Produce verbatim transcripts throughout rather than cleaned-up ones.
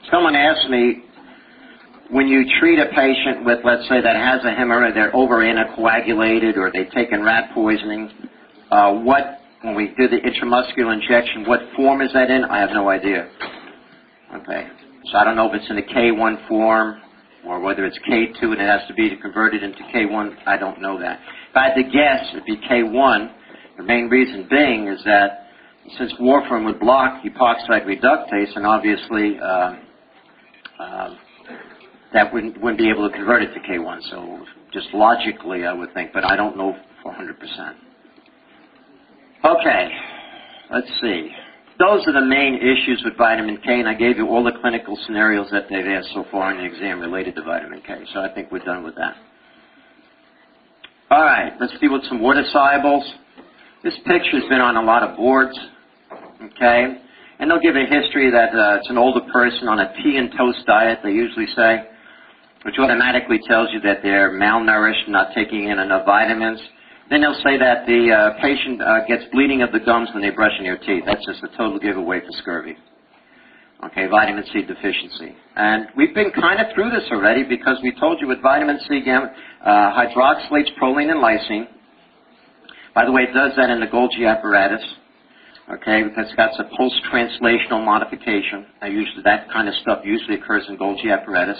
Someone asked me, when you treat a patient with, let's say, that has a hemorrhage, they're over-anticoagulated or they've taken rat poisoning, uh, what, when we do the intramuscular injection, what form is that in? I have no idea. Okay. So I don't know if it's in a K one form or whether it's K two and it has to be converted into K one. I don't know that. If I had to guess, it'd be K one. The main reason being is that since warfarin would block epoxide reductase, and obviously uh, uh, that wouldn't, wouldn't be able to convert it to K one. So just logically, I would think, but I don't know for one hundred percent. Okay, let's see. Those are the main issues with vitamin K, and I gave you all the clinical scenarios that they've asked so far in the exam related to vitamin K. So I think we're done with that. All right, let's deal with some water solubles. This picture's been on a lot of boards, okay? And they'll give a history that uh, it's an older person on a tea and toast diet, they usually say, which automatically tells you that they're malnourished, not taking in enough vitamins. Then they'll say that the uh, patient uh, gets bleeding of the gums when they're brushing their teeth. That's just a total giveaway for scurvy. Okay, vitamin C deficiency. And we've been kind of through this already because we told you with vitamin C, uh, hydroxylates proline and lysine. By the way, it does that in the Golgi apparatus. Okay, because it's got some post-translational modification. Now, usually that kind of stuff usually occurs in Golgi apparatus.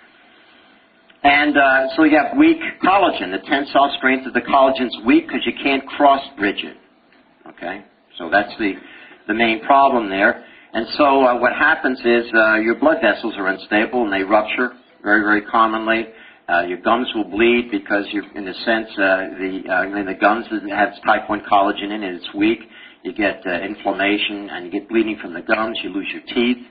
And uh, so you have weak collagen. The tensile strength of the collagen's weak because you can't cross-bridge it. Okay? So that's the, the main problem there. And so uh, what happens is uh, your blood vessels are unstable and they rupture very, very commonly. Uh, your gums will bleed because, you're, in a sense, uh, the, uh, in the gums has type one collagen in it and it's weak. You get uh, inflammation and you get bleeding from the gums. You lose your teeth.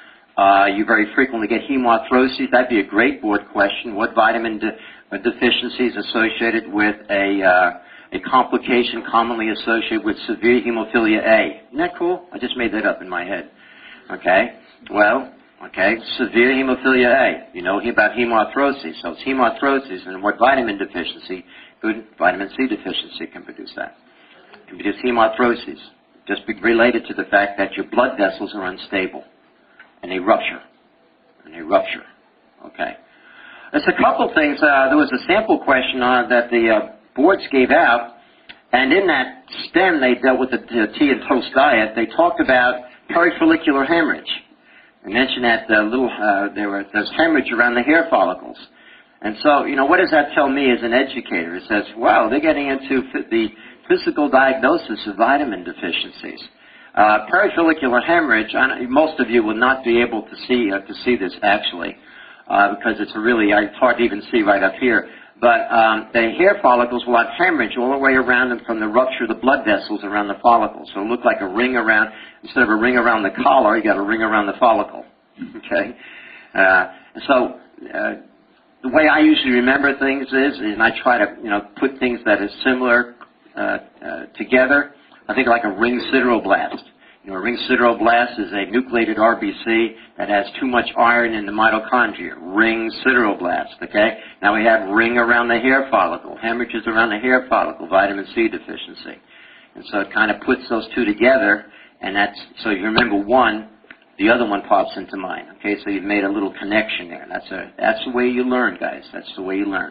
Uh, you very frequently get hemarthrosis. That'd be a great board question. What vitamin de- deficiency is associated with a, uh, a complication commonly associated with severe hemophilia A? Isn't that cool? I just made that up in my head. Okay. Well, okay, severe hemophilia A. You know about hemarthrosis. So it's hemarthrosis, and what vitamin deficiency? Good vitamin C deficiency can produce that. It can produce hemarthrosis. Just be related to the fact that your blood vessels are unstable. And they rupture. And they rupture. Okay. There's a couple things. Uh, there was a sample question uh, that the uh, boards gave out, and in that stem they dealt with the, the tea and toast diet. They talked about perifollicular hemorrhage. They mentioned that uh, little uh, there was there's hemorrhage around the hair follicles. And so, you know, what does that tell me as an educator? It says, wow, they're getting into the physical diagnosis of vitamin deficiencies. Uh, perifollicular hemorrhage, I, most of you will not be able to see uh, to see this actually, uh, because it's a really, it's hard to even see right up here. But um, the hair follicles will have hemorrhage all the way around them from the rupture of the blood vessels around the follicles. So it'll look like a ring around, instead of a ring around the collar, you got a ring around the follicle. Okay? Uh, so uh, the way I usually remember things is, and I try to, you know, put things that are similar uh, uh, together. I think like a ring sideroblast. You know, a ring sideroblast is a nucleated R B C that has too much iron in the mitochondria. Ring sideroblast, okay? Now we have ring around the hair follicle, hemorrhages around the hair follicle, vitamin C deficiency. And so it kind of puts those two together, and that's, so you remember one, the other one pops into mind, okay? So you've made a little connection there. That's a, that's the way you learn, guys. That's the way you learn.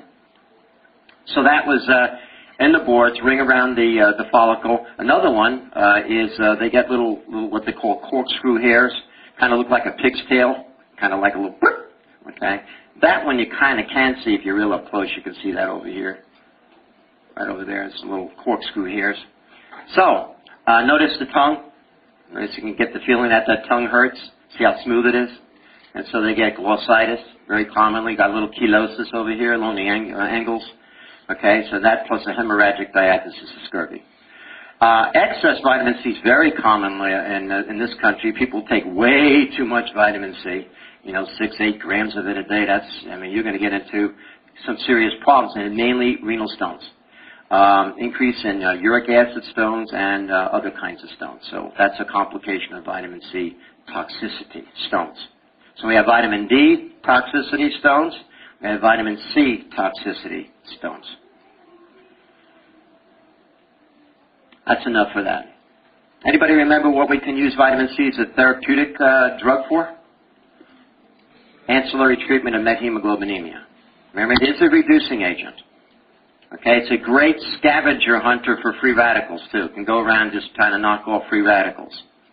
So that was, uh, and the boards, ring around the uh, the follicle. Another one uh, is uh, they get little, little what they call corkscrew hairs, kind of look like a pig's tail, kind of like a little, okay? That one you kind of can see if you're real up close. You can see that over here, right over there. It's little corkscrew hairs. So uh, notice the tongue. Notice you can get the feeling that that tongue hurts. See how smooth it is? And so they get glossitis very commonly. Got a little chelosis over here along the ang- uh, angles. Okay, so that plus a hemorrhagic diathesis of scurvy. Uh, excess vitamin C is very commonly in, uh, in this country. People take way too much vitamin C, you know, six, eight grams of it a day. That's, I mean, you're going to get into some serious problems, and mainly renal stones. Um, increase in uh, uric acid stones and uh, other kinds of stones. So that's a complication of vitamin C toxicity, stones. So we have vitamin D toxicity, stones. We have vitamin C toxicity, stones. That's enough for that. Anybody remember what we can use vitamin C as a therapeutic uh, drug for? ancillary treatment of methemoglobinemia. Remember, it is a reducing agent. Okay, it's a great scavenger hunter for free radicals, too. It can go around just trying to knock off free radicals.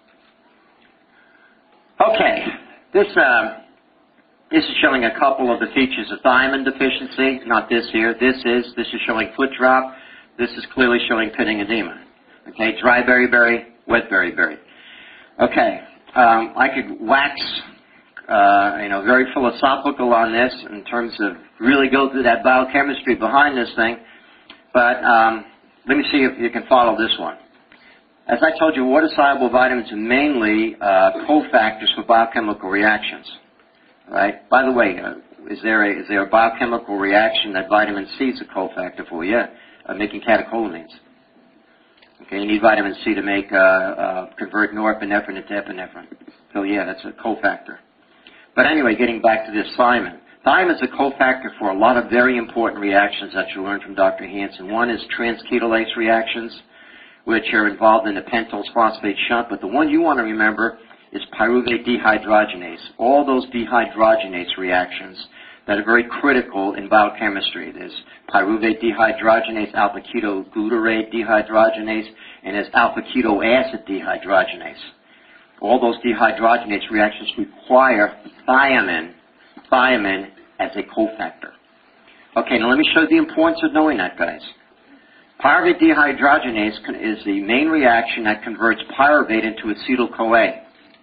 Okay, this, uh, this is showing a couple of the features of thiamine deficiency. Not this here. This is, this is showing foot drop. This is clearly showing pitting edema. Okay, dry beriberi, wet beriberi. Okay, um, I could wax, uh, you know, very philosophical on this in terms of really go through that biochemistry behind this thing, but um, let me see if you can follow this one. As I told you, water-soluble vitamins are mainly uh, cofactors for biochemical reactions. Right? By the way, uh, is there a is there a biochemical reaction that vitamin C is a cofactor for? Yeah, uh, making catecholamines. Okay, you need vitamin C to make uh, uh, convert norepinephrine into epinephrine. So yeah, that's a cofactor. But anyway, getting back to this thiamine. Thiamine is a cofactor for a lot of very important reactions that you learned from Doctor Hansen. One is transketolase reactions, which are involved in the pentose phosphate shunt. But the one you want to remember is pyruvate dehydrogenase. All those dehydrogenase reactions that are very critical in biochemistry. There's pyruvate dehydrogenase, alpha-ketoglutarate dehydrogenase, and there's alpha-keto acid dehydrogenase. All those dehydrogenase reactions require thiamine, thiamine as a cofactor. Okay, now let me show you the importance of knowing that, guys. Pyruvate dehydrogenase is the main reaction that converts pyruvate into acetyl-CoA.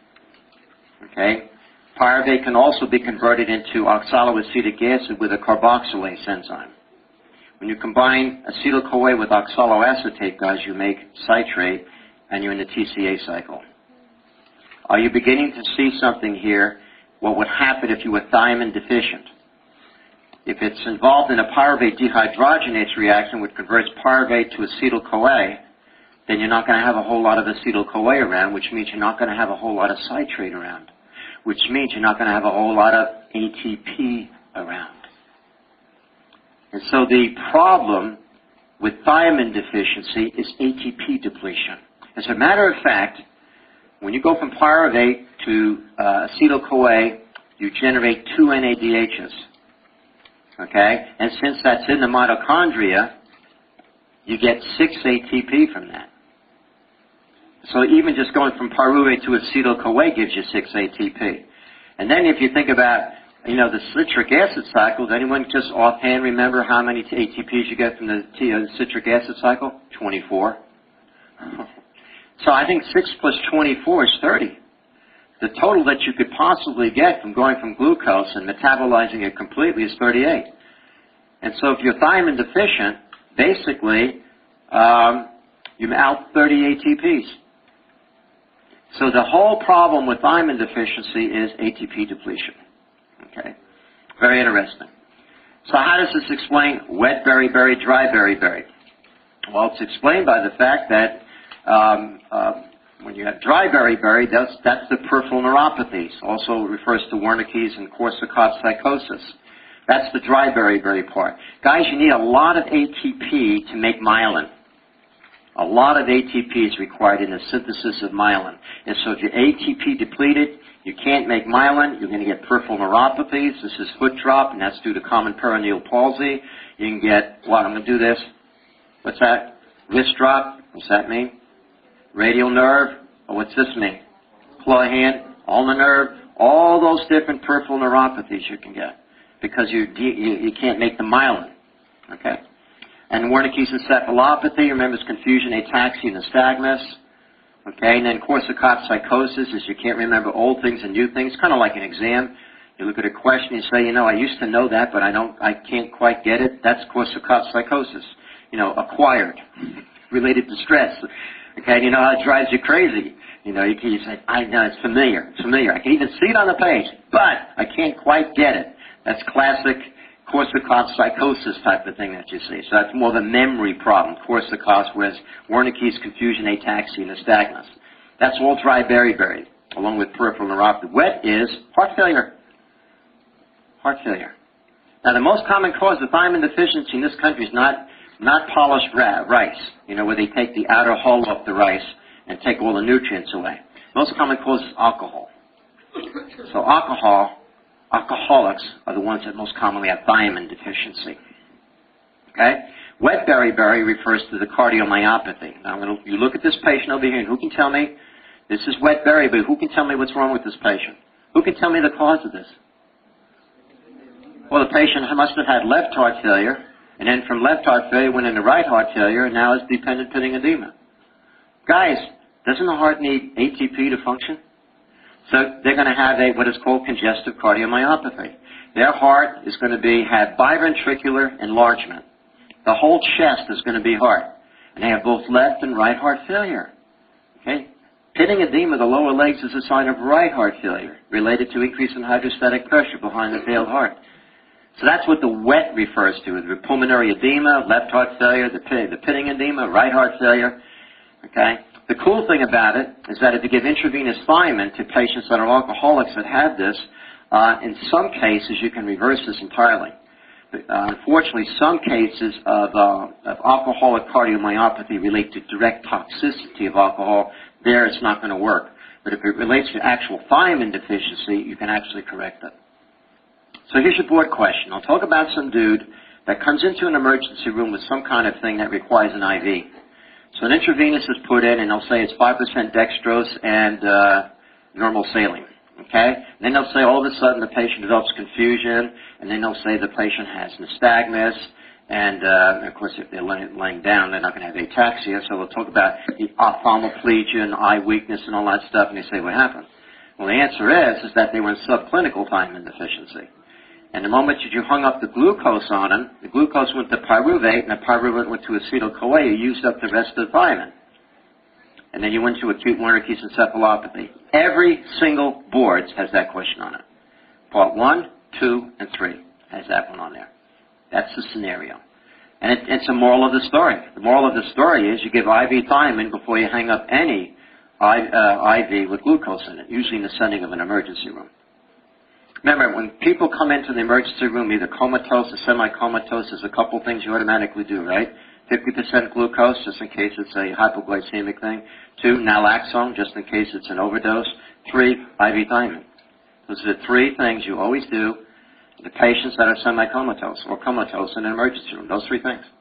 Okay? Pyruvate can also be converted into oxaloacetic acid with a carboxylase enzyme. When you combine acetyl-CoA with oxaloacetate, guys, you make citrate, and you're in the T C A cycle. Are you beginning to see something here? What would happen if you were thiamine deficient? If it's involved in a pyruvate dehydrogenase reaction which converts pyruvate to acetyl-CoA, then you're not going to have a whole lot of acetyl-CoA around, which means you're not going to have a whole lot of citrate around, which means you're not going to have a whole lot of A T P around. And so the problem with thiamine deficiency is A T P depletion. As a matter of fact, when you go from pyruvate to uh, acetyl-CoA, you generate two N A D Hs. Okay? And since that's in the mitochondria, you get six A T P from that. So even just going from pyruvate to acetyl-CoA gives you six A T P. And then if you think about, you know, the citric acid cycle, does anyone just offhand remember how many A T Ps you get from the T- uh, citric acid cycle? twenty-four. So I think six plus twenty-four is thirty. The total that you could possibly get from going from glucose and metabolizing it completely is thirty-eight. And so if you're thiamine deficient, basically, um, you're out thirty A T Ps. So the whole problem with thiamine deficiency is A T P depletion. Okay? Very interesting. So how does this explain wet beriberi, dry beriberi? Well, it's explained by the fact that um, uh, when you have dry beriberi, that's, that's the peripheral neuropathies. Also refers to Wernicke's and Korsakoff psychosis. That's the dry beriberi part. Guys, you need a lot of A T P to make myelin. A lot of A T P is required in the synthesis of myelin. And so if you're A T P depleted, you can't make myelin, you're going to get peripheral neuropathies. This is foot drop, and that's due to common peroneal palsy. You can get, well, I'm going to do this. What's that? Wrist drop. What's that mean? Radial nerve. Oh, what's this mean? Claw hand, ulnar nerve. All those different peripheral neuropathies you can get because you, you, you can't make the myelin. Okay? And Wernicke's encephalopathy, remember, it's confusion, ataxia, nystagmus. Okay, and then Korsakoff psychosis is you can't remember old things and new things. Kind of like an exam. You look at a question and say, you know, I used to know that, but I don't, I can't quite get it. That's Korsakoff psychosis. You know, acquired, related to stress. Okay, and you know how it drives you crazy. You know, you can you say, I know it's familiar, it's familiar. I can even see it on the page, but I can't quite get it. That's classic Korsakoff psychosis type of thing that you see. So that's more the memory problem, Korsakoff, whereas Wernicke's confusion, ataxia, nystagmus. That's all dry beriberi, along with peripheral neuropathy. Wet is heart failure. Heart failure. Now, the most common cause of thiamine deficiency in this country is not, not polished ra- rice, you know, where they take the outer hull off the rice and take all the nutrients away. Most common cause is alcohol. So alcohol alcoholics are the ones that most commonly have thiamine deficiency. Okay? Wet beriberi refers to the cardiomyopathy. Now, I'm gonna, you look at this patient over here, and who can tell me, this is wet beriberi, who can tell me what's wrong with this patient? Who can tell me the cause of this? Well, the patient must have had left heart failure, and then from left heart failure went into right heart failure, and now is dependent pitting edema. Guys, doesn't the heart need A T P to function? So they're going to have a what is called congestive cardiomyopathy. Their heart is going to be have biventricular enlargement. The whole chest is going to be heart, and they have both left and right heart failure. Okay, pitting edema of the lower legs is a sign of right heart failure related to increase in hydrostatic pressure behind the failed heart. So that's what the wet refers to: the pulmonary edema, left heart failure, the, pit, the pitting edema, right heart failure. Okay. The cool thing about it is that if you give intravenous thiamine to patients that are alcoholics that have this, uh, in some cases you can reverse this entirely. But, uh, unfortunately, some cases of, uh, of alcoholic cardiomyopathy relate to direct toxicity of alcohol. There it's not going to work. But if it relates to actual thiamine deficiency, you can actually correct it. So here's your board question. I'll talk about some dude that comes into an emergency room with some kind of thing that requires an I V. So an intravenous is put in, and they'll say it's five percent dextrose and uh, normal saline. Okay? And then they'll say all of a sudden the patient develops confusion, and then they'll say the patient has nystagmus, and uh, of course if they're laying, laying down, they're not going to have ataxia, so they'll talk about the ophthalmoplegia and eye weakness and all that stuff, and they say, what happened? Well, the answer is, is that they were in subclinical thiamine deficiency. And the moment that you hung up the glucose on them, the glucose went to pyruvate, and the pyruvate went to acetyl-CoA. You used up the rest of the thiamine. And then you went to acute Wernicke's encephalopathy. Every single board has that question on it. Part one, two, and three has that one on there. That's the scenario. And it, it's a moral of the story. The moral of the story is you give I V thiamine before you hang up any I, uh, I V with glucose in it, usually in the setting of an emergency room. Remember, when people come into the emergency room, either comatose or semi-comatose, there's a couple things you automatically do, right? fifty percent glucose, just in case it's a hypoglycemic thing. Two, naloxone, just in case it's an overdose. Three, I V thiamine. Those are the three things you always do to the patients that are semi-comatose or comatose in an emergency room. Those three things.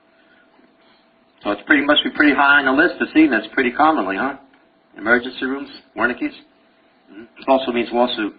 So it's pretty must be pretty high on the list to see this pretty commonly, huh? Emergency rooms, Wernicke's. Mm-hmm. It also means lawsuit.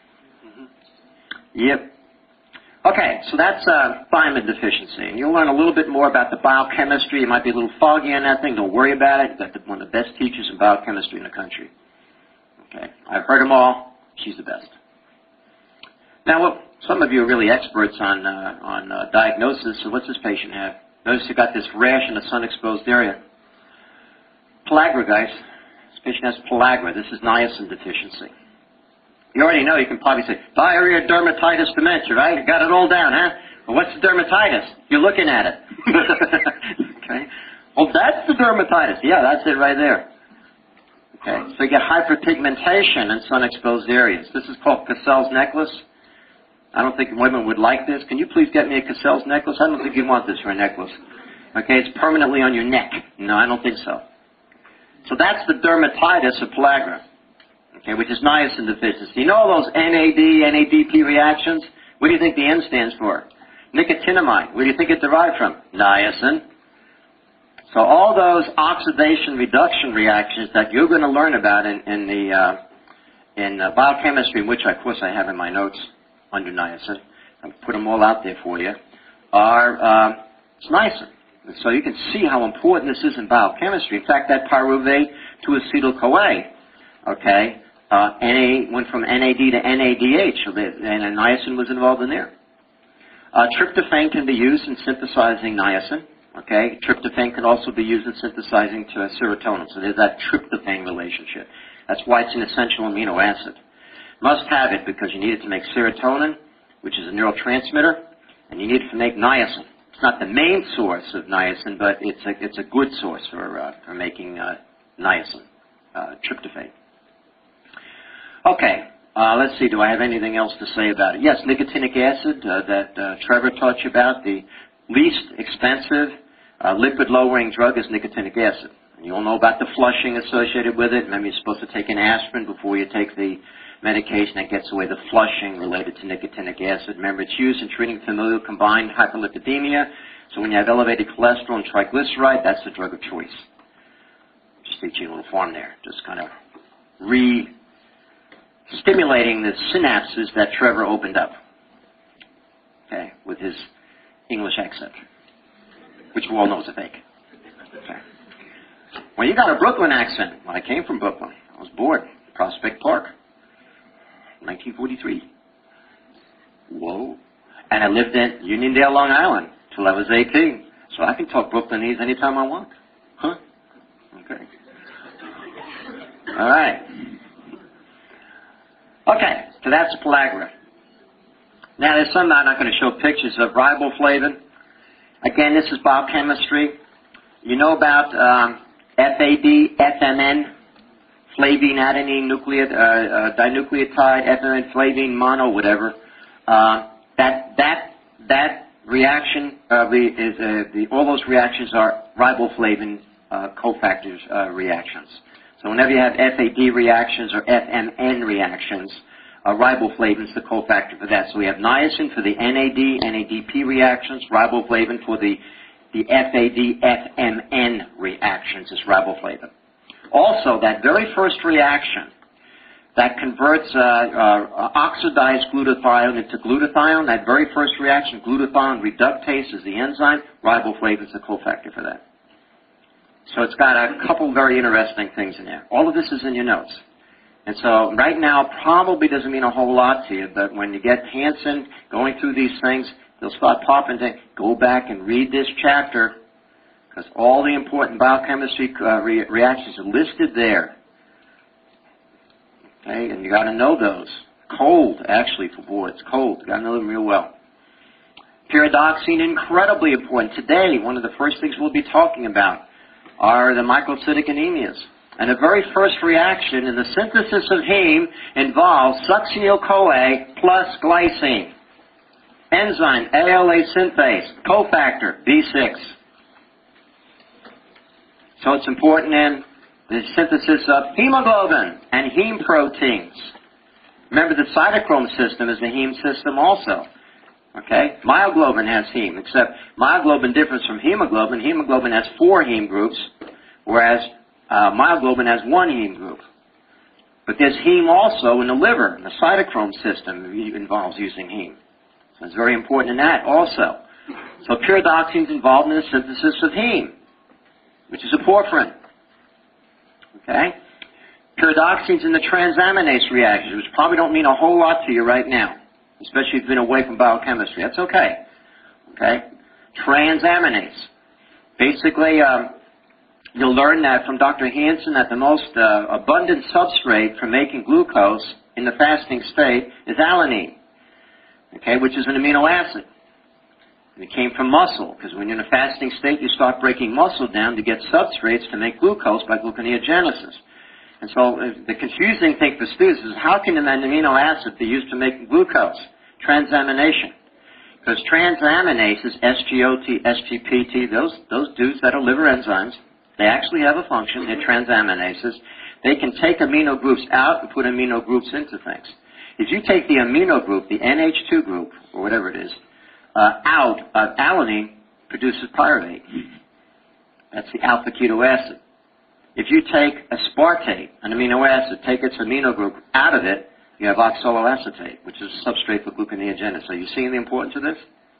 Yep. Okay, so that's uh, thiamine deficiency. And you'll learn a little bit more about the biochemistry. It might be a little foggy on that thing. Don't worry about it. You've got the, one of the best teachers in biochemistry in the country. Okay, I've heard them all. She's the best. Now, well, some of you are really experts on, uh, on uh, diagnosis. So what's this patient have? Notice he got this rash in the sun-exposed area. Pellagra, guys. This patient has pellagra. This is niacin deficiency. You already know, you can probably say, diarrhea, dermatitis, dementia, right? You got it all down, huh? Well, what's the dermatitis? You're looking at it. Okay. Well, that's the dermatitis. Yeah, that's it right there. Okay. So you get hyperpigmentation in sun-exposed areas. This is called Cassell's necklace. I don't think women would like this. Can you please get me a Cassell's necklace? I don't think you want this for a necklace. Okay, it's permanently on your neck. No, I don't think so. So that's the dermatitis of pellagra. Okay, which is niacin deficiency. You know all those N A D, N A D P reactions? What do you think the N stands for? Nicotinamide. Where do you think it derived from? Niacin. So all those oxidation reduction reactions that you're going to learn about in, in the uh, in uh, biochemistry, which of course I have in my notes under niacin, I'll put them all out there for you, are uh, it's niacin. And so you can see how important this is in biochemistry. In fact, that pyruvate to acetyl-CoA, okay, Uh, N A went from N A D to N A D H, so the, and niacin was involved in there. Uh, tryptophan can be used in synthesizing niacin. Okay, tryptophan can also be used in synthesizing to serotonin. So there's that tryptophan relationship. That's why it's an essential amino acid. Must have it because you need it to make serotonin, which is a neurotransmitter, and you need it to make niacin. It's not the main source of niacin, but it's a it's a good source for uh, for making uh, niacin, uh, tryptophan. Okay, uh, let's see, do I have anything else to say about it? Yes, nicotinic acid uh, that uh, Trevor taught you about. The least expensive uh, lipid-lowering drug is nicotinic acid. And you all know about the flushing associated with it. Remember, you're supposed to take an aspirin before you take the medication that gets away the flushing related to nicotinic acid. Remember, it's used in treating familial combined hyperlipidemia. So when you have elevated cholesterol and triglyceride, that's the drug of choice. Just teaching a little form there. Just kind of re-stimulating the synapses that Trevor opened up. Okay, with his English accent, which we all know is a fake. Okay. Well, you got a Brooklyn accent. Well, I came from Brooklyn. I was born Prospect Park, nineteen forty-three. Whoa. And I lived in Uniondale, Long Island, till I was eighteen. So I can talk Brooklynese anytime I want. Huh? Okay. All right. Okay, so that's pellagra. Now, there's some I'm not going to show pictures of. Riboflavin. Again, this is biochemistry. You know about um, F A D, F M N, flavine, adenine, nucleot, uh, uh, dinucleotide, F M N, flavine, mono, whatever. Uh, that that that reaction uh, is uh, the all those reactions are riboflavin uh, cofactors uh, reactions. So whenever you have F A D reactions or F M N reactions, uh, riboflavin is the cofactor for that. So we have niacin for the N A D, N A D P reactions, riboflavin for the the F A D, F M N reactions is riboflavin. Also, that very first reaction that converts uh, uh, oxidized glutathione into glutathione, that very first reaction, glutathione reductase is the enzyme, riboflavin is the cofactor for that. So it's got a couple very interesting things in there. All of this is in your notes. And so right now probably doesn't mean a whole lot to you, but when you get Hansen going through these things, they'll start popping to go back and read this chapter, because all the important biochemistry uh, re reactions are listed there. Okay, and you got to know those. Cold, actually, for boards. Cold. You got to know them real well. Pyridoxine, incredibly important. Today, one of the first things we'll be talking about are the microcytic anemias. And the very first reaction in the synthesis of heme involves succinyl-CoA plus glycine. Enzyme, A L A synthase, cofactor, B six. So it's important in the synthesis of hemoglobin and heme proteins. Remember, the cytochrome system is the heme system also. Okay? Myoglobin has heme, except myoglobin differs from hemoglobin. Hemoglobin has four heme groups, whereas uh, myoglobin has one heme group. But there's heme also in the liver, and the cytochrome system involves using heme. So it's very important in that also. So pyridoxine is involved in the synthesis of heme, which is a porphyrin. Okay? Pyridoxine is in the transaminase reactions, which probably don't mean a whole lot to you right now, especially if you've been away from biochemistry. That's okay. Okay? Transaminase. Basically, um, you'll learn that from Doctor Hansen that the most uh, abundant substrate for making glucose in the fasting state is alanine, okay, which is an amino acid. And it came from muscle, because when you're in a fasting state, you start breaking muscle down to get substrates to make glucose by gluconeogenesis. And so uh, the confusing thing for students is how can an amino acid be used to make glucose? Transamination. Because transaminases, S G O T, S G P T, those, those dudes that are liver enzymes, they actually have a function. They're transaminases. They can take amino groups out and put amino groups into things. If you take the amino group, the N H two group, or whatever it is, uh, out of alanine, produces pyruvate. That's the alpha keto acid. If you take aspartate, an amino acid, take its amino group out of it, you have oxaloacetate, which is a substrate for gluconeogenesis. Are you seeing the importance of this?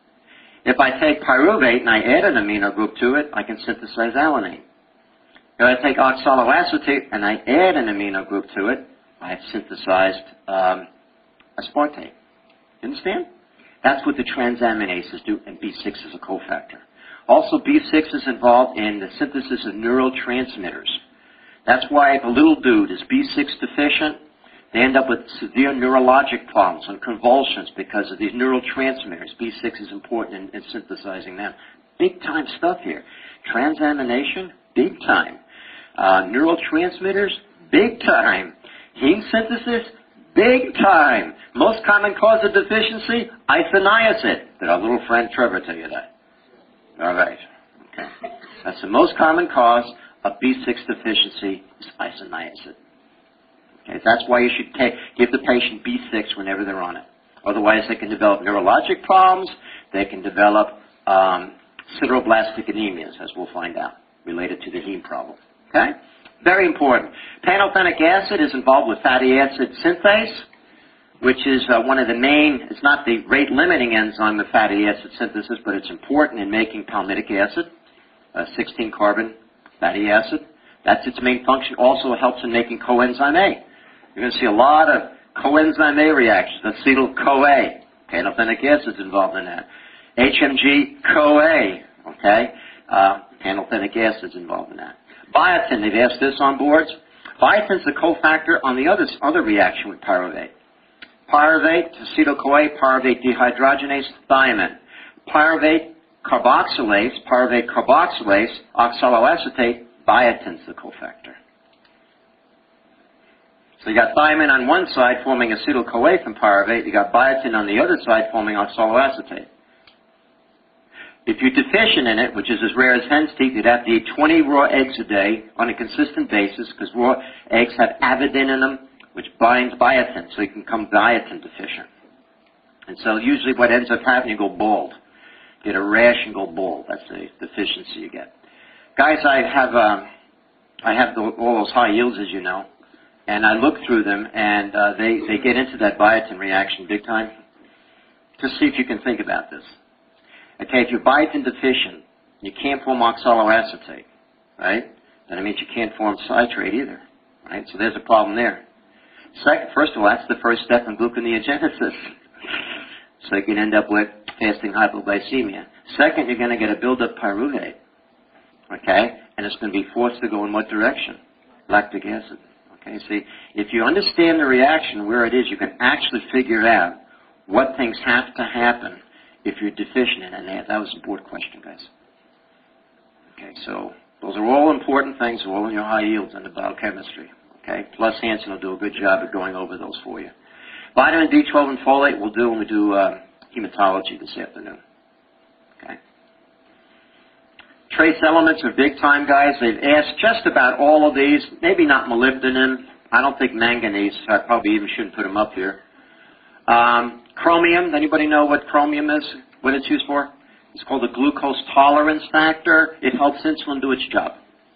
If I take pyruvate and I add an amino group to it, I can synthesize alanine. If I take oxaloacetate and I add an amino group to it, I have synthesized um, aspartate. You understand? That's what the transaminases do, and B six is a cofactor. Also, B six is involved in the synthesis of neurotransmitters. That's why if a little dude is B six deficient, they end up with severe neurologic problems and convulsions because of these neurotransmitters. B six is important in, in synthesizing them. Big time stuff here. Transamination, big time. Uh, neurotransmitters, big time. Heme synthesis, big time. Most common cause of deficiency, isoniazid. Did our little friend Trevor tell you that? All right. Okay. That's the most common cause of B six deficiency is isoniazid. Okay, that's why you should take, give the patient B six whenever they're on it. Otherwise, they can develop neurologic problems. They can develop um, sideroblastic anemias, as we'll find out, related to the heme problem. Okay? Very important. Pantothenic acid is involved with fatty acid synthase, which is uh, one of the main, it's not the rate-limiting enzyme of fatty acid synthesis, but it's important in making palmitic acid, uh, sixteen carbon fatty acid. That's its main function. Also it helps in making coenzyme A. You're going to see a lot of coenzyme A reactions, acetyl-CoA. Pantothenic acid is involved in that. H M G-CoA, okay? Uh, pantothenic acid is involved in that. Biotin, they've asked this on boards. Biotin's the cofactor on the other, other reaction with pyruvate. Pyruvate, acetyl-CoA, pyruvate dehydrogenase, thiamine. Pyruvate carboxylase, pyruvate carboxylase, oxaloacetate, biotin's the cofactor. So you got thiamine on one side forming acetyl-CoA from pyruvate. You got biotin on the other side forming oxaloacetate. If you're deficient in it, which is as rare as hen's teeth, you'd have to eat twenty raw eggs a day on a consistent basis because raw eggs have avidin in them, which binds biotin, so you can become biotin deficient. And so usually what ends up happening, you go bald. Get a rash and go bald. That's the deficiency you get. Guys, I have um, I have the, all those high yields, as you know, and I look through them, and uh, they, they get into that biotin reaction big time. Just see if you can think about this. Okay, if you're biotin deficient, you can't form oxaloacetate, right? Then it means you can't form citrate either, right? So there's a problem there. Second, first of all, that's the first step in gluconeogenesis. So you can end up with fasting hypoglycemia. Second, you're going to get a buildup pyruvate, okay? And it's going to be forced to go in what direction? Lactic acid. Okay, see, if you understand the reaction where it is, you can actually figure out what things have to happen if you're deficient in it. That was a board question, guys. Okay, so those are all important things, all in your high yields under biochemistry. Okay, plus Hansen will do a good job of going over those for you. Vitamin B twelve and folate we'll do when we do uh, hematology this afternoon. Okay. Trace elements are big time, guys. They've asked just about all of these. Maybe not molybdenum. I don't think manganese. I probably even shouldn't put them up here. Um, chromium. Anybody know what chromium is? What it's used for? It's called the glucose tolerance factor. It helps insulin do its job.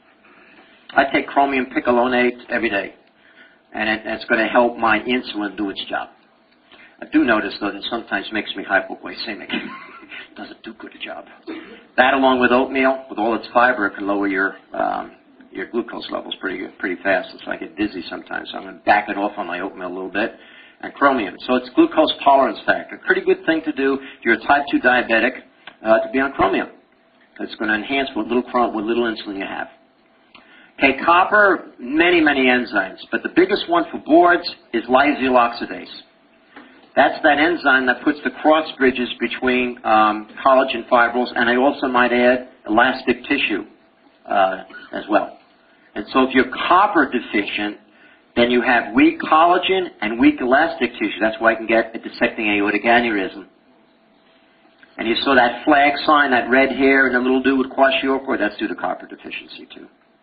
I take chromium picolinate every day, and it, it's going to help my insulin do its job. I do notice, though, that sometimes makes me hypoglycemic. It doesn't do good a job. That, along with oatmeal, with all its fiber, it can lower your um, your glucose levels pretty pretty fast. So I get dizzy sometimes. So I'm going to back it off on my oatmeal a little bit. And chromium. So it's glucose tolerance factor. Pretty good thing to do if you're a type two diabetic uh, to be on chromium. It's going to enhance what little chrom- what little insulin you have. Okay, copper, many, many enzymes. But the biggest one for boards is lysyl oxidase. That's that enzyme that puts the cross bridges between um, collagen fibrils, and I also might add elastic tissue uh, as well. And so if you're copper deficient, then you have weak collagen and weak elastic tissue. That's why you can get a dissecting aortic aneurysm. And you saw that flag sign, that red hair, and the little dude with kwashiorkor, that's due to copper deficiency too.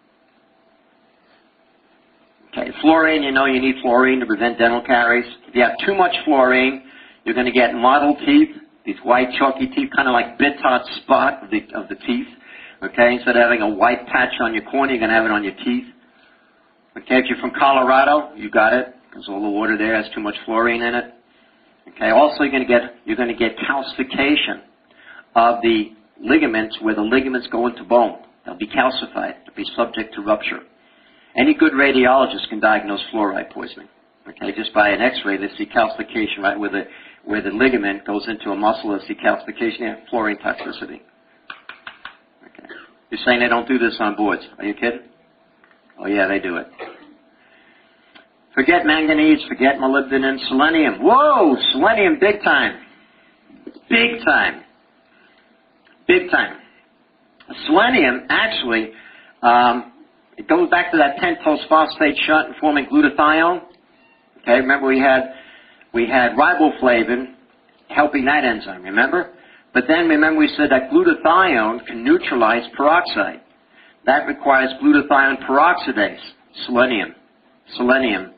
Okay, fluorine, you know you need fluorine to prevent dental caries. If you have too much fluorine, you're going to get mottled teeth, these white chalky teeth, kind of like Bitot spot of the, of the teeth. Okay, instead of having a white patch on your cornea, you're going to have it on your teeth. Okay, if you're from Colorado, you got it, because all the water there has too much fluorine in it. Okay, also you're going to get you're going to get calcification of the ligaments where the ligaments go into bone. They'll be calcified. They'll be subject to rupture. Any good radiologist can diagnose fluoride poisoning. Okay, just by an X-ray, they see calcification right where the where the ligament goes into a muscle. They see calcification. You have fluorine toxicity. Okay, you're saying they don't do this on boards? Are you kidding? Oh yeah, they do it. Forget manganese, forget molybdenum, selenium. Whoa, selenium big time. Big time. Big time. Selenium, actually, um, it goes back to that pentose phosphate shunt and forming glutathione. Okay, remember we had we had riboflavin helping that enzyme, remember? But then remember we said that glutathione can neutralize peroxide. That requires glutathione peroxidase, selenium. Selenium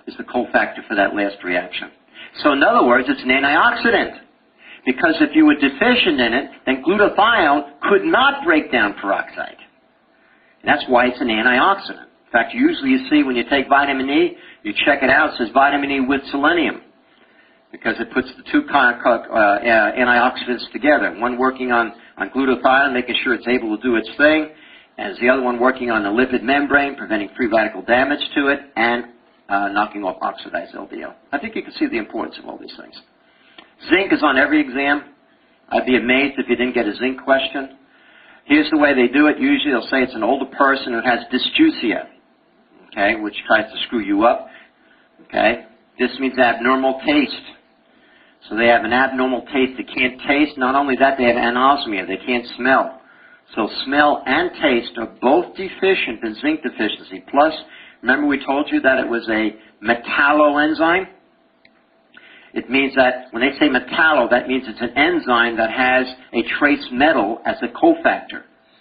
is the cofactor for that last reaction. So in other words, it's an antioxidant. Because if you were deficient in it, then glutathione could not break down peroxide. And that's why it's an antioxidant. In fact, usually you see when you take vitamin E, you check it out, it says vitamin E with selenium. Because it puts the two uh, antioxidants together. One working on, on glutathione, making sure it's able to do its thing. And the other one working on the lipid membrane, preventing free radical damage to it, and uh, knocking off oxidized L D L. I think you can see the importance of all these things. Zinc is on every exam. I'd be amazed if you didn't get a zinc question. Here's the way they do it. Usually they'll say it's an older person who has dysgeusia, okay, which tries to screw you up. Okay? This means abnormal taste. So they have an abnormal taste. They can't taste. Not only that, they have anosmia. They can't smell. So smell and taste are both deficient in zinc deficiency. Plus, remember we told you that it was a metalloenzyme? It means that when they say metallo, that means it's an enzyme that has a trace metal as a cofactor.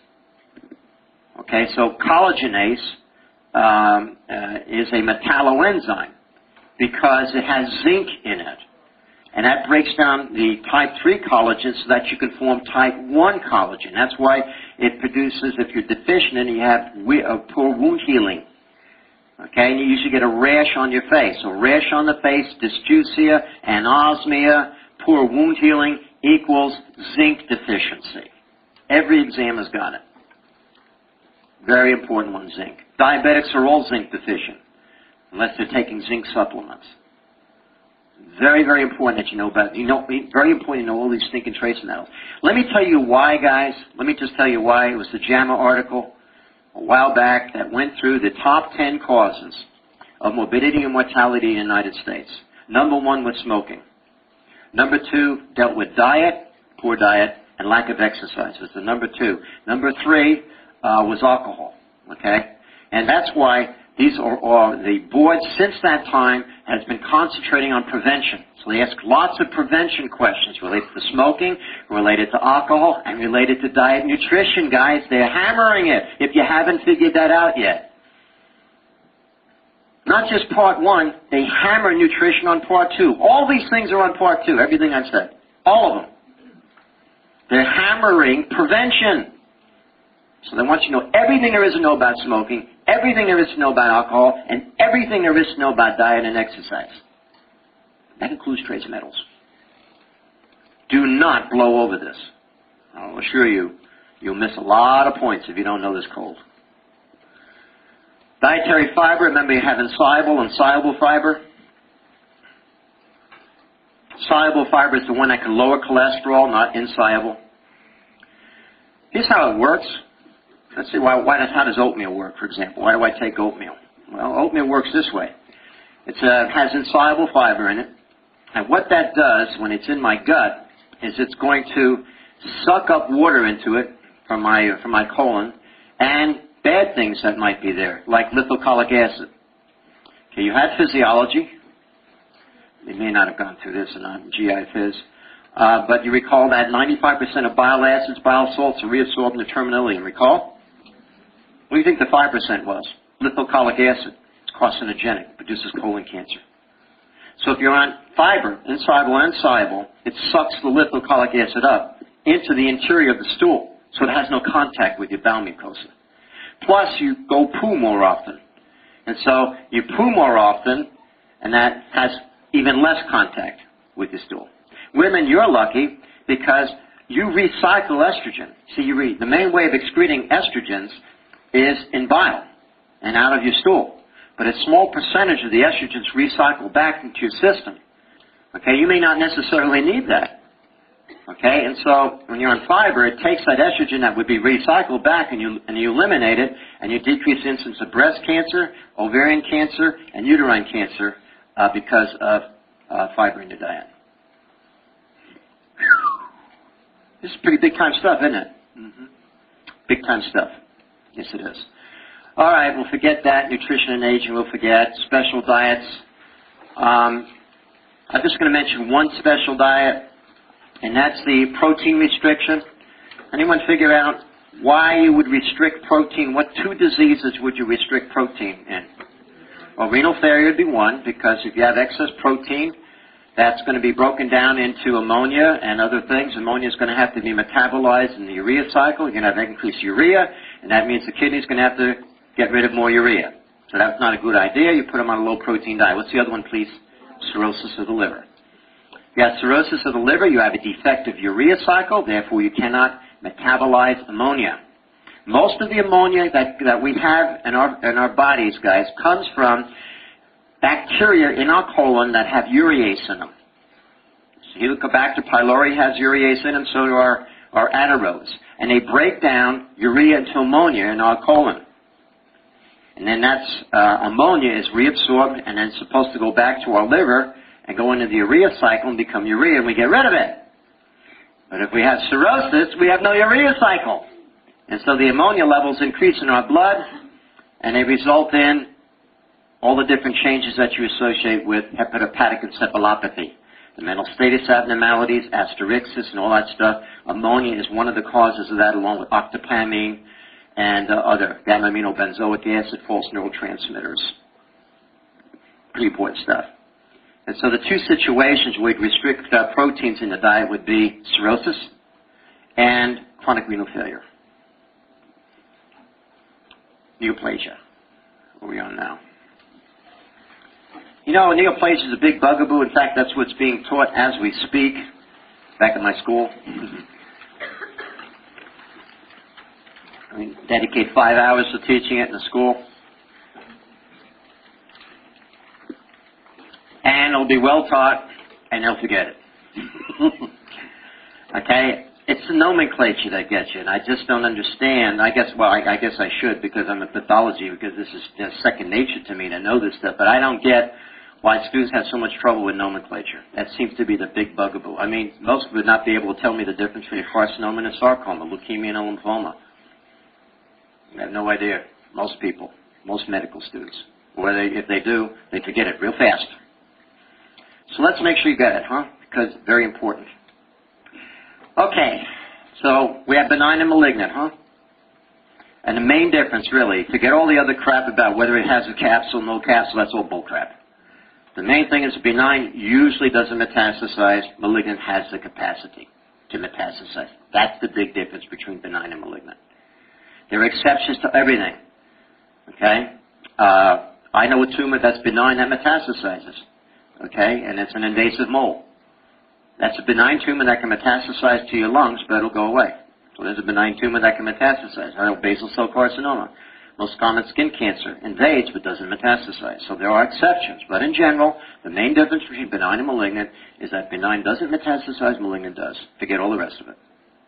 Okay, so collagenase um, uh, is a metalloenzyme because it has zinc in it. And that breaks down the type three collagen so that you can form type one collagen. That's why it produces, if you're deficient in it, you have we, uh, poor wound healing. Okay, and you usually get a rash on your face. So rash on the face, dysgeusia, anosmia, poor wound healing equals zinc deficiency. Every exam has got it. Very important one, zinc. Diabetics are all zinc deficient, unless they're taking zinc supplements. Very, very important that you know about it. You know, very important to know all these stinking trace metals. Let me tell you why, guys. Let me just tell you why. It was the JAMA article a while back that went through the top ten causes of morbidity and mortality in the United States. Number one was smoking. Number two dealt with diet, poor diet, and lack of exercise. Was the number two. Number three uh, was alcohol. Okay, and that's why these are, are the board since that time has been concentrating on prevention. So they ask lots of prevention questions related to smoking, related to alcohol, and related to diet and nutrition, guys. They're hammering it if you haven't figured that out yet. Not just part one, they hammer nutrition on part two. All these things are on part two, everything I've said. All of them. They're hammering prevention. So they want you to know everything there is to know about smoking, everything there is to know about alcohol, and everything there is to know about diet and exercise. That includes trace metals. Do not blow over this. I'll assure you, you'll miss a lot of points if you don't know this cold. Dietary fiber, remember you have insoluble and soluble fiber. Soluble fiber is the one that can lower cholesterol, not insoluble. Here's how it works. Let's see, why, why does, how does oatmeal work, for example? Why do I take oatmeal? Well, oatmeal works this way. It uh, has insoluble fiber in it. And what that does when it's in my gut is it's going to suck up water into it from my, from my colon and bad things that might be there, like lithocholic acid. Okay, you had physiology. You may not have gone through this in G I Phys. Uh, but you recall that ninety-five percent of bile acids, bile salts are reabsorbed in the terminal ileum. Recall? What do you think the five percent was? Lithocholic acid. It's carcinogenic. Produces colon cancer. So if you're on fiber, insoluble and soluble, it sucks the lithocholic acid up into the interior of the stool, so it has no contact with your bowel mucosa. Plus, you go poo more often. And so you poo more often, and that has even less contact with your stool. Women, you're lucky because you recycle estrogen. See, you read, the main way of excreting estrogens is in bile and out of your stool. But a small percentage of the estrogens recycle back into your system. Okay, you may not necessarily need that. Okay, and so when you're on fiber, it takes that estrogen that would be recycled back and you, and you eliminate it, and you decrease the incidence of breast cancer, ovarian cancer, and uterine cancer uh, because of uh, fiber in your diet. This is pretty big time stuff, isn't it? Mm-hmm. Big time stuff. Yes, it is. All right, we'll forget that. Nutrition and aging, we'll forget. Special diets. Um, I'm just going to mention one special diet, and that's the protein restriction. Anyone figure out why you would restrict protein? What two diseases would you restrict protein in? Well, renal failure would be one, because if you have excess protein, that's going to be broken down into ammonia and other things. Ammonia is going to have to be metabolized in the urea cycle. You're going to have increased urea, and that means the kidney's going to have to get rid of more urea. So that's not a good idea. You put them on a low-protein diet. What's the other one, please? Cirrhosis of the liver. You have cirrhosis of the liver. You have a defective urea cycle. Therefore, you cannot metabolize ammonia. Most of the ammonia that, that we have in our, in our bodies, guys, comes from bacteria in our colon that have urease in them. So Helicobacter pylori has urease in them, so do our, our anaerobes. And they break down urea into ammonia in our colon. And then that's, uh, ammonia is reabsorbed and then supposed to go back to our liver and go into the urea cycle and become urea, and we get rid of it. But if we have cirrhosis, we have no urea cycle. And so the ammonia levels increase in our blood, and they result in all the different changes that you associate with hepatic encephalopathy. The mental status abnormalities, asterixis, and all that stuff. Ammonia is one of the causes of that, along with octopamine and uh, other gamma-aminobenzoic acid, false neurotransmitters. Pretty important stuff. And so the two situations where we'd restrict uh, proteins in the diet would be cirrhosis and chronic renal failure. Neoplasia. Where are we on now? You know, neoplasia is a big bugaboo. In fact, that's what's being taught as we speak back at my school. I mean, dedicate five hours to teaching it in the school. And it'll be well taught, and they'll forget it. Okay? It's the nomenclature that gets you, and I just don't understand. I guess, well, I, I guess I should, because I'm a pathology, because this is you know, second nature to me to know this stuff, but I don't get why students have so much trouble with nomenclature. That seems to be the big bugaboo. I mean, most would not be able to tell me the difference between carcinoma and a sarcoma, leukemia and a lymphoma. I have no idea. Most people, most medical students. Or they, if they do, they forget it real fast. So let's make sure you get it, huh? Because it's very important. Okay, so we have benign and malignant, huh? And the main difference, really, to get all the other crap about whether it has a capsule, no capsule, that's all bull crap. The main thing is benign usually doesn't metastasize. Malignant has the capacity to metastasize. That's the big difference between benign and malignant. There are exceptions to everything. Okay? Uh, I know a tumor that's benign that metastasizes. Okay? And it's an invasive mole. That's a benign tumor that can metastasize to your lungs, but it'll go away. So there's a benign tumor that can metastasize. I know basal cell carcinoma. Most common skin cancer invades but doesn't metastasize. So there are exceptions. But in general, the main difference between benign and malignant is that benign doesn't metastasize, malignant does. Forget all the rest of it.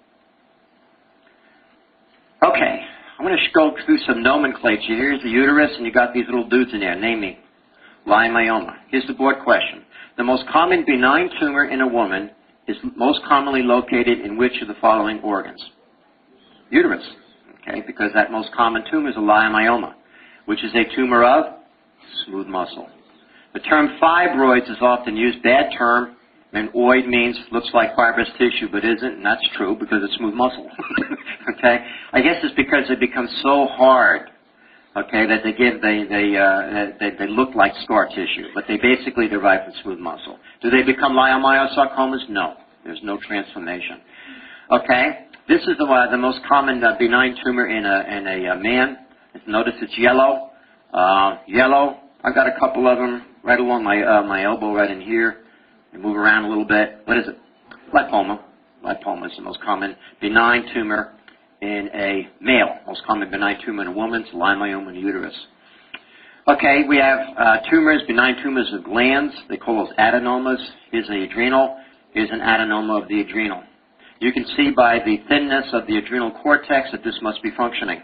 Okay, I'm going to go through some nomenclature. Here's the uterus, and you got these little dudes in there. Name me. Leiomyoma. Here's the board question. The most common benign tumor in a woman is most commonly located in which of the following organs? Uterus. Okay, because that most common tumor is a leiomyoma, which is a tumor of smooth muscle. The term fibroids is often used. Bad term. And oid means looks like fibrous tissue, but isn't, and that's true because it's smooth muscle. Okay, I guess it's because they become so hard. Okay, that they give they they uh, they, they look like scar tissue, but they basically derive from smooth muscle. Do they become leiomyosarcomas? No, there's no transformation. Okay, this is the uh, the most common uh, benign tumor in a in a uh, man. Notice it's yellow, uh, yellow. I've got a couple of them right along my uh, my elbow, right in here. They move around a little bit. What is it? Lipoma. Lipoma is the most common benign tumor in a male. Most common benign tumor in a woman is leiomyoma in the uterus. Okay, we have uh, tumors, benign tumors of glands. They call those adenomas. Here's the adrenal. Here's an adenoma of the adrenal. You can see by the thinness of the adrenal cortex that this must be functioning.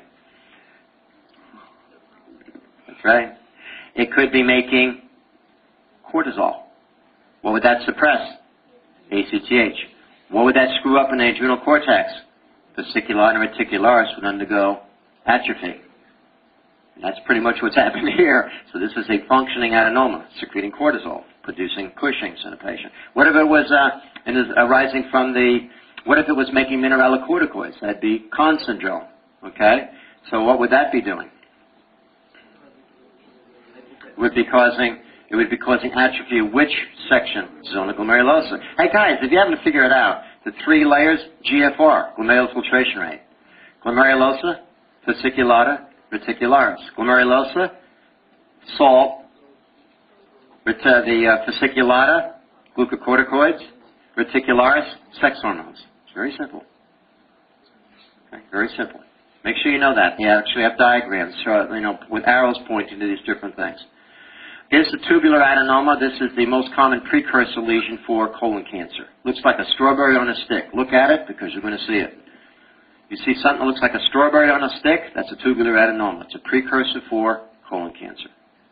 That's right. It could be making cortisol. What would that suppress? A C T H. What would that screw up in the adrenal cortex? Fascicular and reticularis would undergo atrophy. And that's pretty much what's happening here. So this is a functioning adenoma, secreting cortisol, producing Cushing's in a patient. What if it was uh, and is arising from the, what if it was making mineralocorticoids? That'd be Conn syndrome. Okay? So what would that be doing? It would be causing, it would be causing atrophy of which section? Zona glomerulosa. Hey guys, if you haven't figured it out, the three layers, G F R, glomerular filtration rate. Glomerulosa, fasciculata, reticularis. Glomerulosa, salt, ret- uh, the uh, fasciculata, glucocorticoids, reticularis, sex hormones. It's very simple. Okay, very simple. Make sure you know that. They actually have diagrams, so, you know, with arrows pointing to these different things. Here's the tubular adenoma. This is the most common precursor lesion for colon cancer. Looks like a strawberry on a stick. Look at it because you're going to see it. You see something that looks like a strawberry on a stick? That's a tubular adenoma. It's a precursor for colon cancer.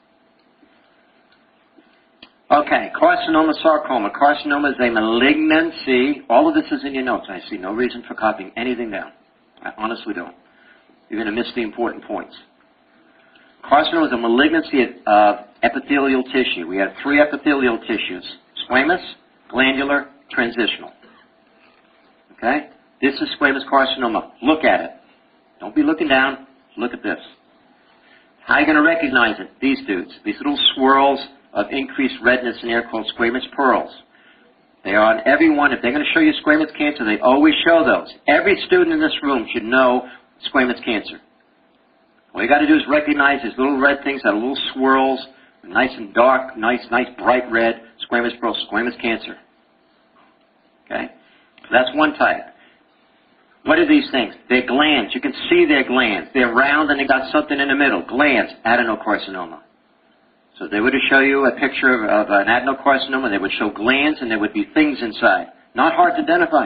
Okay, carcinoma sarcoma. Carcinoma is a malignancy. All of this is in your notes. I see no reason for copying anything down. I honestly don't. You're going to miss the important points. Carcinoma is a malignancy of epithelial tissue. We have three epithelial tissues: squamous, glandular, transitional. Okay? This is squamous carcinoma. Look at it. Don't be looking down. Look at this. How are you going to recognize it? These dudes. These little swirls of increased redness in air called squamous pearls. They are on every one. If they're going to show you squamous cancer, they always show those. Every student in this room should know squamous cancer. All you got to do is recognize these little red things that are little swirls, nice and dark, nice, nice bright red, squamous pearls, squamous cancer. Okay? So that's one type. What are these things? They're glands. You can see their glands. They're round and they got something in the middle. Glands, adenocarcinoma. So they would show you a picture of, of an adenocarcinoma. They would show glands and there would be things inside. Not hard to identify.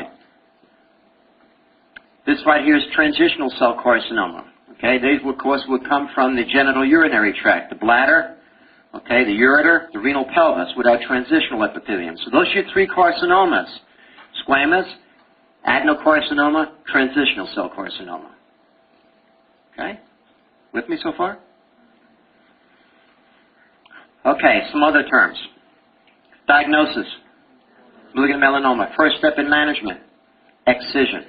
This right here is transitional cell carcinoma. Okay, these of course would come from the genital urinary tract, the bladder, okay, the ureter, the renal pelvis without transitional epithelium. So those are your three carcinomas: squamous, adenocarcinoma, transitional cell carcinoma. Okay, with me so far? Okay, some other terms. Diagnosis: malignant melanoma. First step in management: excision.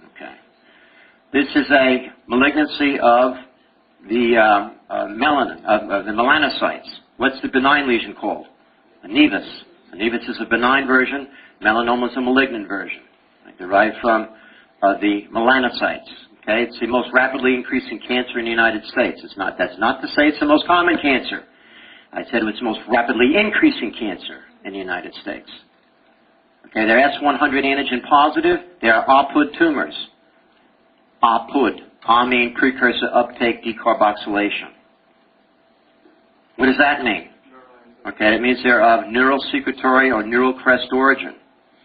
This is a malignancy of the uh, uh, melanin, of, of the melanocytes. What's the benign lesion called? A nevus. A nevus is a benign version. Melanoma is a malignant version. Right? Derived from uh, the melanocytes. Okay, it's the most rapidly increasing cancer in the United States. It's not. That's not to say it's the most common cancer. I said it's the most rapidly increasing cancer in the United States. Okay, they're S one hundred antigen positive. They are A P U D tumors. A P U D, amine precursor uptake decarboxylation. What does that mean? Okay, it means they're of neural secretory or neural crest origin.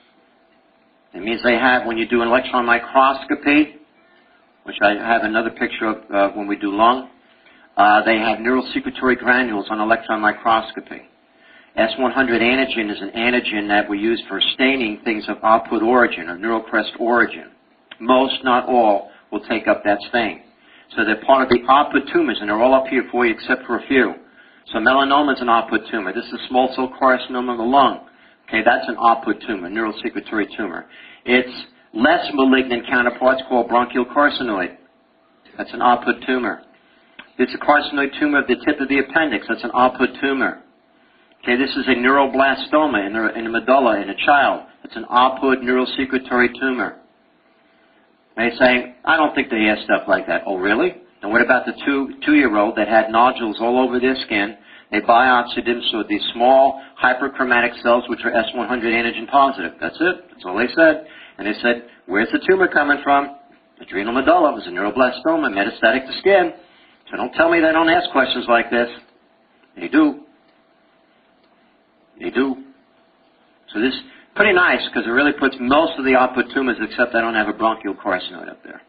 It means they have, when you do an electron microscopy, which I have another picture of uh, when we do lung, uh, they have neural secretory granules on electron microscopy. S one hundred antigen is an antigen that we use for staining things of A P U D origin or neural crest origin. Most, not all, will take up that stain. So they're part of the A P U D tumors, and they're all up here for you except for a few. So melanoma is an A P U D tumor. This is small cell carcinoma of the lung. Okay, that's an A P U D tumor, neural secretory tumor. Its less malignant counterpart's called bronchial carcinoid. That's an A P U D tumor. It's a carcinoid tumor of the tip of the appendix. That's an A P U D tumor. Okay, this is a neuroblastoma in the, in the medulla in a child. It's an A P U D neural secretory tumor. They say, I don't think they ask stuff like that. Oh, really? And what about the two, two-year-old that had nodules all over their skin? They biopsied them, so these small hyperchromatic cells, which are S one hundred antigen positive. That's it. That's all they said. And they said, where's the tumor coming from? Adrenal medulla. It was a neuroblastoma, metastatic to skin. So don't tell me they don't ask questions like this. They do. They do. So this... pretty nice, because it really puts most of the A P U D tumors, except I don't have a bronchial carcinoid up there.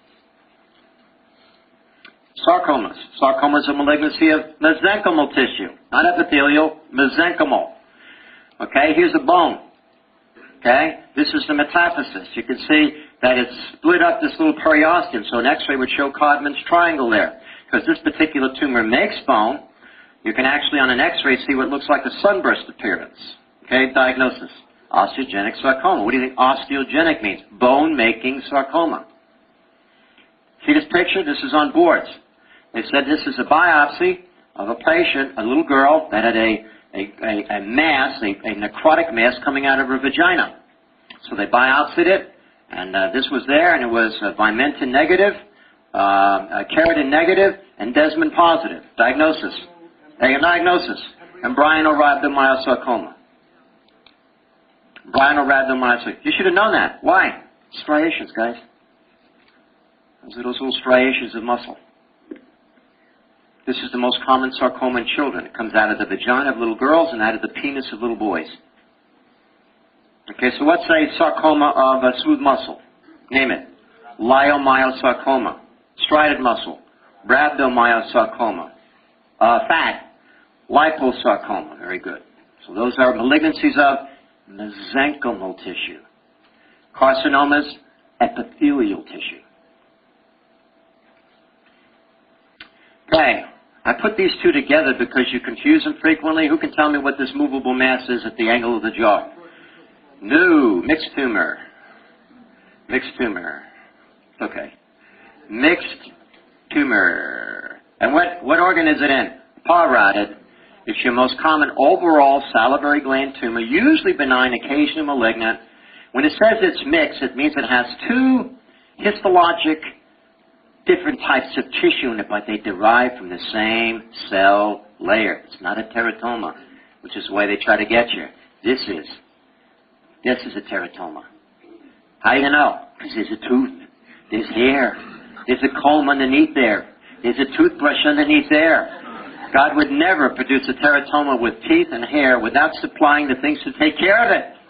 Sarcomas. Sarcoma is a malignancy of mesenchymal tissue, not epithelial, mesenchymal. Okay, here's a bone. Okay, this is the metaphysis. You can see that it's split up this little periosteum, so an X-ray would show Codman's triangle there. Because this particular tumor makes bone, you can actually on an X-ray see what looks like a sunburst appearance. Okay, diagnosis. Osteogenic sarcoma. What do you think osteogenic means? Bone-making sarcoma. See this picture? This is on boards. They said this is a biopsy of a patient, a little girl that had a, a, a, a mass, a, a necrotic mass coming out of her vagina. So they biopsied it, and uh, this was there, and it was uh, Vimentin negative, uh, uh, keratin negative, and Desmond positive. Diagnosis. A diagnosis. Embryonal rhabdomyosarcoma. Embryonal rhabdomyosarcoma. You should have known that. Why? Striations, guys. Those are those little striations of muscle. This is the most common sarcoma in children. It comes out of the vagina of little girls and out of the penis of little boys. Okay, so let's say sarcoma of a smooth muscle. Name it. Leiomyosarcoma. Striated muscle. Rhabdomyosarcoma. Uh, fat. Liposarcoma. Very good. So those are malignancies of mesenchymal tissue. Carcinomas, epithelial tissue. Okay, I put these two together because you confuse them frequently. Who can tell me what this movable mass is at the angle of the jaw? No, mixed tumor. Mixed tumor. Okay. Mixed tumor. And what, what organ is it in? Parotid. It's your most common overall salivary gland tumor, usually benign, occasionally malignant. When it says it's mixed, it means it has two histologic different types of tissue in it, but they derive from the same cell layer. It's not a teratoma, which is the way they try to get you. This is. This is a teratoma. How do you know? Because there's a tooth. There's hair. There's a comb underneath there. There's a toothbrush underneath there. God would never produce a teratoma with teeth and hair without supplying the things to take care of it.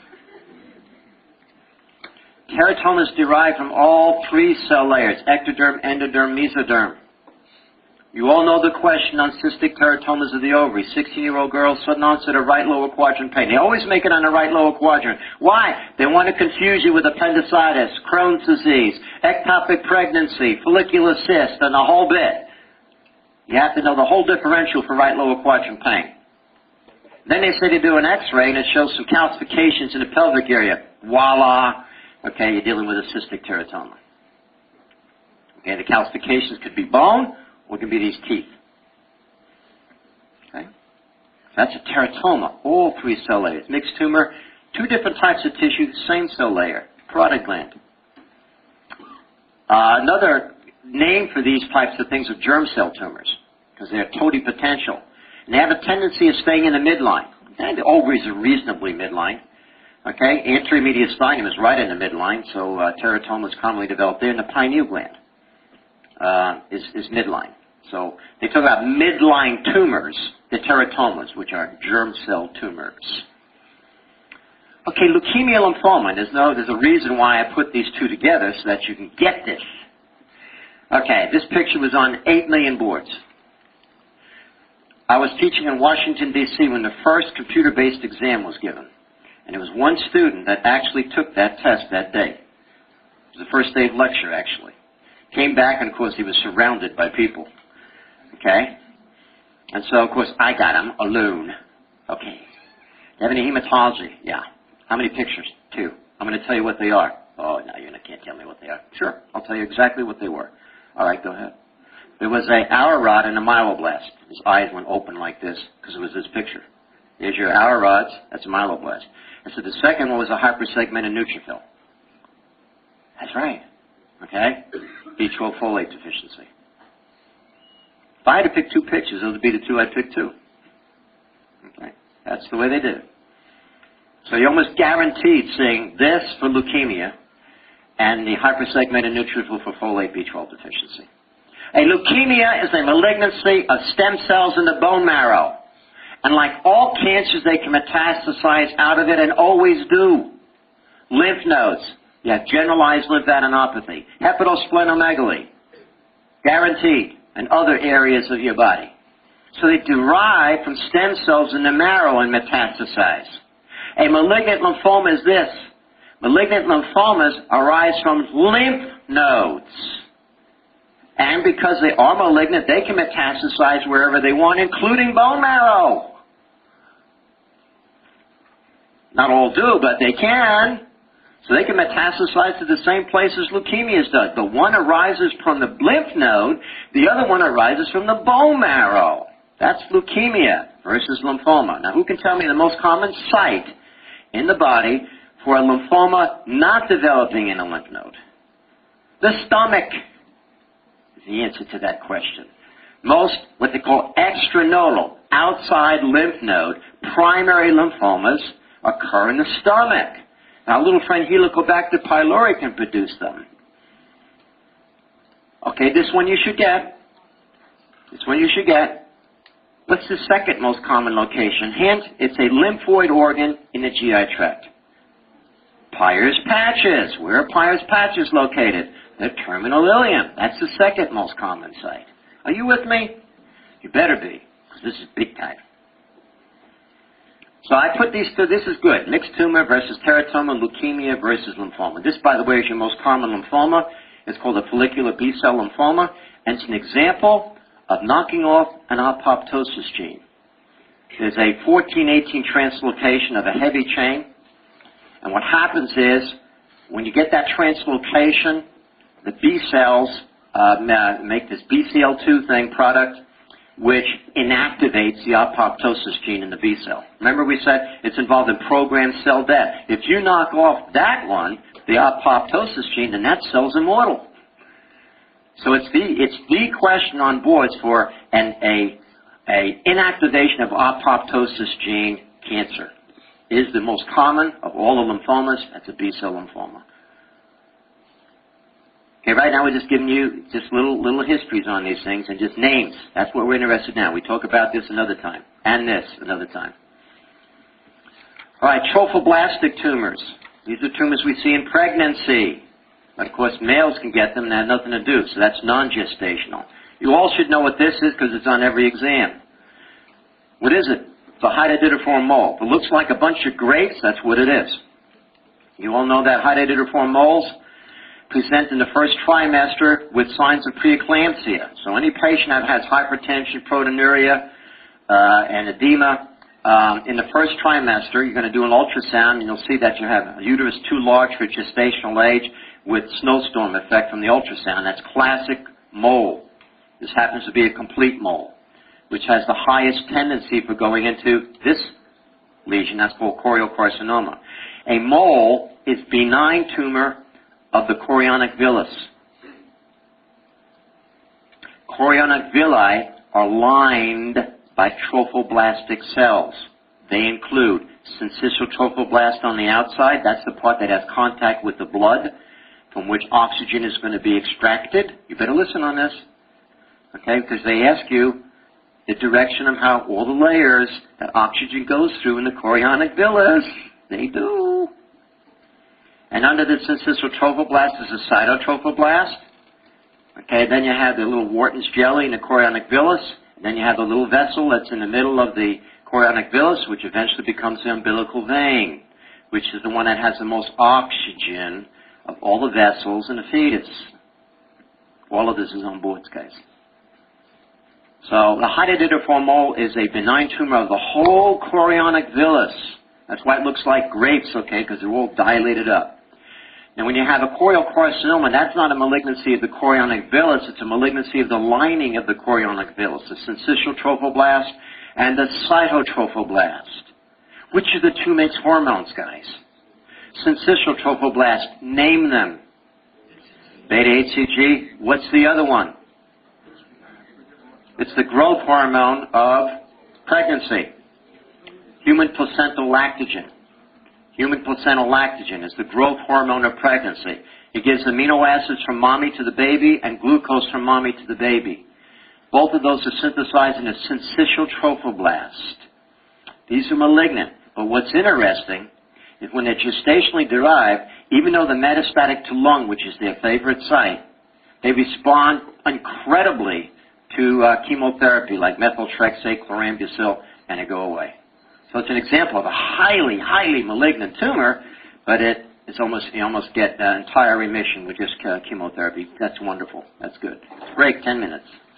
Teratomas derive from all three cell layers, ectoderm, endoderm, mesoderm. You all know the question on cystic teratomas of the ovary. sixteen-year-old girl, sudden onset of right lower quadrant pain. They always make it on the right lower quadrant. Why? They want to confuse you with appendicitis, Crohn's disease, ectopic pregnancy, follicular cyst, and the whole bit. You have to know the whole differential for right lower quadrant pain. Then they say they do an x-ray and it shows some calcifications in the pelvic area. Voila! Okay, you're dealing with a cystic teratoma. Okay, the calcifications could be bone or it could be these teeth. Okay? That's a teratoma, all three cell layers. Mixed tumor, two different types of tissue, same cell layer, parotid gland. Uh, another name for these types of things are germ cell tumors, because they're totipotential. And they have a tendency of staying in the midline. And the ovaries are reasonably midline. Okay, anterior mediastinum is right in the midline, so uh, teratoma is commonly developed there, and the pineal gland uh, is, is midline. So they talk about midline tumors, the teratomas, which are germ cell tumors. Okay, leukemia, lymphoma. There's no, there's a reason why I put these two together so that you can get this. Okay, this picture was on eight million boards. I was teaching in Washington, D C when the first computer-based exam was given. And there was one student that actually took that test that day. It was the first day of lecture, actually. Came back, and, of course, he was surrounded by people. Okay? And so, of course, I got him alone. Okay. Do you have any hematology? Yeah. How many pictures? Two. I'm going to tell you what they are. Oh, no, you can't tell me what they are. Sure. I'll tell you exactly what they were. All right, go ahead. There was an hour rod and a myeloblast. His eyes went open like this because it was this picture. There's your hour rods. That's a myeloblast. And so the second one was a hypersegmented neutrophil. That's right. Okay? B twelve folate deficiency. If I had to pick two pictures, those would be the two I'd pick too. Okay? That's the way they did it. So you're almost guaranteed seeing this for leukemia and the hypersegmented neutrophil for folate B twelve deficiency. A leukemia is a malignancy of stem cells in the bone marrow. And like all cancers, they can metastasize out of it and always do. Lymph nodes. You have generalized lymphadenopathy. Hepatosplenomegaly. Guaranteed. And other areas of your body. So they derive from stem cells in the marrow and metastasize. A malignant lymphoma is this. Malignant lymphomas arise from lymph nodes. And because they are malignant, they can metastasize wherever they want, including bone marrow. Not all do, but they can. So they can metastasize to the same place as leukemias does. But one arises from the lymph node, the other one arises from the bone marrow. That's leukemia versus lymphoma. Now, who can tell me the most common site in the body for a lymphoma not developing in a lymph node? The stomach is the answer to that question. Most, what they call extranodal, outside lymph node, primary lymphomas occur in the stomach. Now, little friend Helicobacter pylori can produce them. Okay, this one you should get. This one you should get. What's the second most common location? Hint, it's a lymphoid organ in the G I tract. Peyer's patches. Where are Peyer's patches located? The terminal ileum. That's the second most common site. Are you with me? You better be, because this is big time. So I put these two, this is good. Mixed tumor versus teratoma, leukemia versus lymphoma. This, by the way, is your most common lymphoma. It's called a follicular B-cell lymphoma, and it's an example of knocking off an apoptosis gene. There's a fourteen eighteen translocation of a heavy chain, and what happens is, when you get that translocation, the B cells uh, make this B C L two thing product, which inactivates the apoptosis gene in the B cell. Remember we said it's involved in programmed cell death. If you knock off that one, the apoptosis gene, then that cell's immortal. So it's the, it's the question on boards for an a, a inactivation of apoptosis gene cancer. Is the most common of all the lymphomas. That's a B-cell lymphoma. Okay, right now we're just giving you just little little histories on these things and just names. That's what we're interested in now. We talk about this another time, and this another time. All right, trophoblastic tumors. These are tumors we see in pregnancy. But of course, males can get them and have nothing to do, so that's non-gestational. You all should know what this is because it's on every exam. What is it? It's a hydatidiform mole. If it looks like a bunch of grapes, that's what it is. You all know that hydatidiform moles present in the first trimester with signs of preeclampsia. So any patient that has hypertension, proteinuria, uh, and edema, um, in the first trimester, you're going to do an ultrasound, and you'll see that you have a uterus too large for gestational age with snowstorm effect from the ultrasound. That's classic mole. This happens to be a complete mole, which has the highest tendency for going into this lesion. That's called choriocarcinoma. A mole is benign tumor of the chorionic villus. Chorionic villi are lined by trophoblastic cells. They include syncytial trophoblast on the outside. That's the part that has contact with the blood, from which oxygen is going to be extracted. You better listen on this, okay, because they ask you the direction of how all the layers that oxygen goes through in the chorionic villus. They do. And under the syncytial trophoblast is a cytotrophoblast. Okay, then you have the little Wharton's jelly in the chorionic villus. And then you have the little vessel that's in the middle of the chorionic villus, which eventually becomes the umbilical vein, which is the one that has the most oxygen of all the vessels in the fetus. All of this is on board, guys. So the hydatidiform mole is a benign tumor of the whole chorionic villus. That's why it looks like grapes, okay, because they're all dilated up. Now, when you have a choriocarcinoma, that's not a malignancy of the chorionic villus. It's a malignancy of the lining of the chorionic villus, the syncytial trophoblast and the cytotrophoblast. Which of the two makes hormones, guys? Syncytial trophoblast. Name them. Beta H C G. What's the other one? It's the growth hormone of pregnancy. Human placental lactogen. Human placental lactogen is the growth hormone of pregnancy. It gives amino acids from mommy to the baby and glucose from mommy to the baby. Both of those are synthesized in a syncytial trophoblast. These are malignant. But what's interesting is when they're gestationally derived, even though they're metastatic to lung, which is their favorite site, they respond incredibly to uh, chemotherapy like methotrexate, chlorambucil, and they go away. So it's an example of a highly, highly malignant tumor, but it, it's almost, you almost get uh, entire remission with just uh, chemotherapy. That's wonderful. That's good. Break, ten minutes.